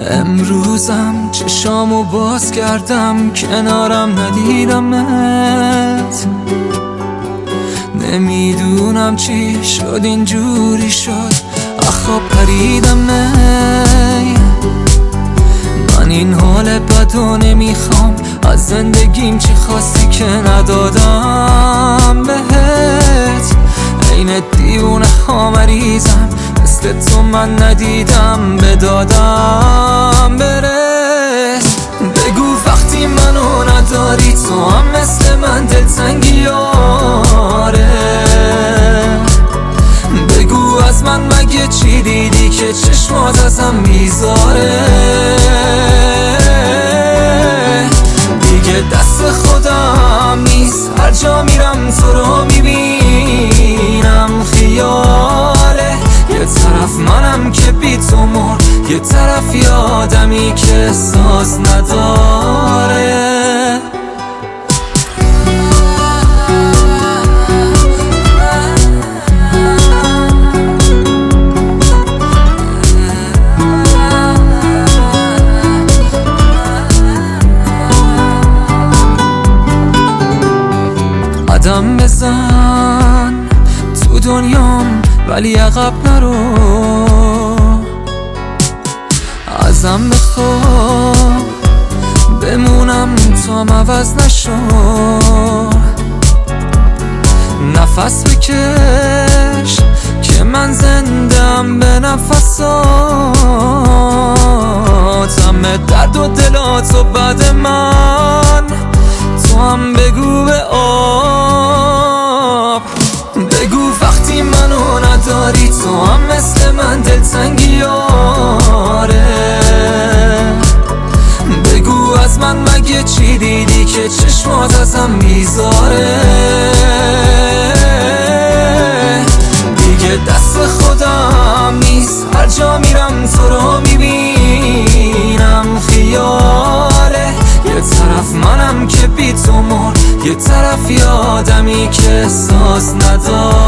امروزم چشامو باز کردم کنارم ندیدمت، نمیدونم چی شد اینجوری شد اخواب پریدم. من این حال بدو نمیخوام، از زندگیم چی خواستی که ندادم بهت. عین دیوونه ها مریضم، مثل تو من ندیدم بدادم برس. بگو وقتی منو نداری تو هم مثل من دلتنگی آره. بگو از من مگه چی دیدی که چشمات ازم میذاره. دیگه دست خودم نیست، هر جا میرم تو رو میبینم خیاله. یه طرف منم که بی تو مرد، یه طرف یادمی که احساس نداره. قدم بزن تو دنیام ولی عقب نرو، ازم بخوا بمونم تو هم عوض نشو. نفس بکش که من زندم به نفساتم، درد و دلاتو بعد من تو هم بگو به آب. بگو وقتی منو نداری تو هم مثل من دلتنگی آره. بگو از من مگه چی دیدی که چشمات ازم میذاره. دیگه دست خودم نیست، هر جا میرم تو رو میبینم خیاله. یه طرف منم که بی تو مرد، یه طرف یادمی که احساس نداره.